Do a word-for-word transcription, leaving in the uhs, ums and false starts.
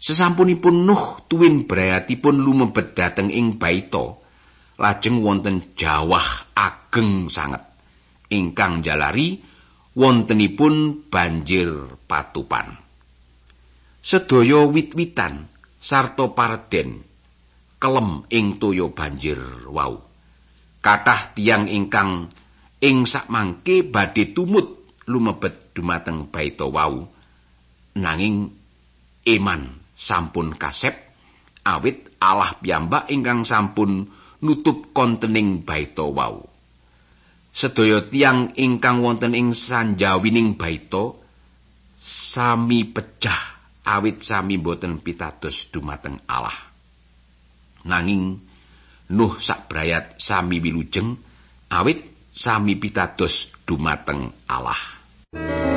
Sesampunipun Nuh tuwin brayatipun lumebet dhateng ing Baita, lajeng wonten jawah ageng sanget ingkang njalari wontenipun banjir patupan. Sedaya wit-witan sarta parden kelem ing toya banjir wau. Kathah tiyang ingkang ing sakmangke badhe tumut lumebet dumateng Baita wau, nanging iman sampun kasep awit Allah piyambak ingkang sampun nutup kontening Baita wau. Sedaya tiyang ingkang wonten ing sanjawining Baita sami pecah awit sami boten pitados dumateng Allah. Nanging Nuh sakbrayat sami wilujeng awit sami pitados dumateng Allah.